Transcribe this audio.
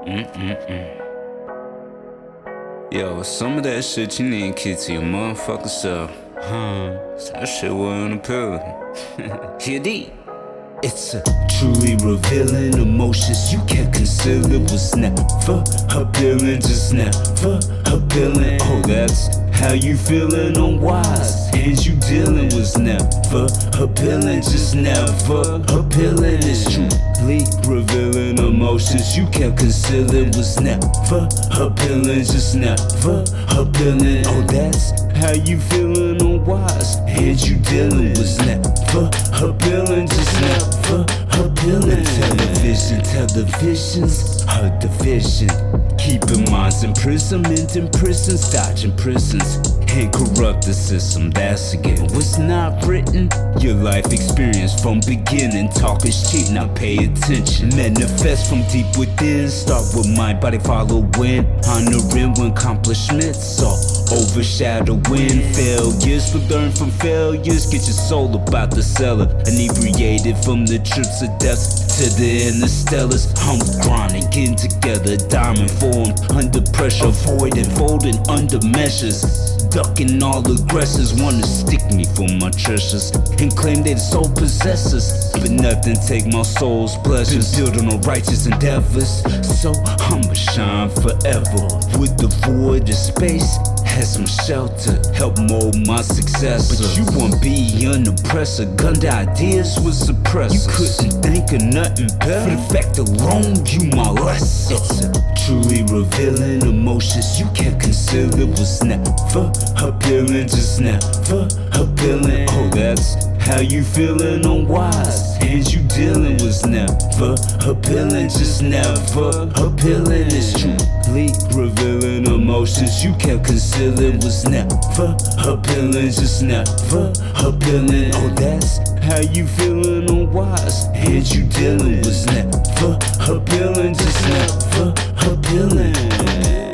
Yo, some of that shit you need to keep to your motherfucking self. That shit wasn't appealing. Here deep. It's a truly revealing emotions you can't conceal. It was never appealing, just never appealing. Oh, that's how you feeling unwise. Hands you dealing was never appealing, just never appealing. It's truly revealing emotions you can't conceal. It was never appealing, just never appealing. Oh, that's how you feeling unwise. Hands you dealing was never appealing, just never appealing. Televisions are division, keeping minds imprisonment in prisons, dodging prisons, and corrupt the system. That's again what's not written. Your life experience from beginning. Talk is cheap, now pay attention. Manifest from deep within. Start with mind, body following. Honoring when accomplishments are overshadowing failures. But learn from failures. Get your soul about the cellar. Inebriated from the trips of death to the interstellars. I'm grinding, getting together, diamond form under pressure, avoiding, folding under measures. Ducking all aggressors, wanna stick me for my treasures and claim they the sole possessors. But nothing take my soul's pleasures. Been building on righteous endeavors, so I'ma shine forever. With the void of space, had some shelter, help mold my success. But you won't be an oppressor. Gunned ideas was suppressors. You couldn't think of nothing better. For the fact alone, you my lesser. It's a truly revealing emotions you can't conceal. It was never appealing, just never appealing. Oh, that's how you feeling unwise. Hands you dealing was never appealing, just never appealing. It's truly revealing emotions you can't conceal. It was never appealing, just never appealing. Oh, that's how you feeling unwise. Hands you dealing was never appealing, just never appealing.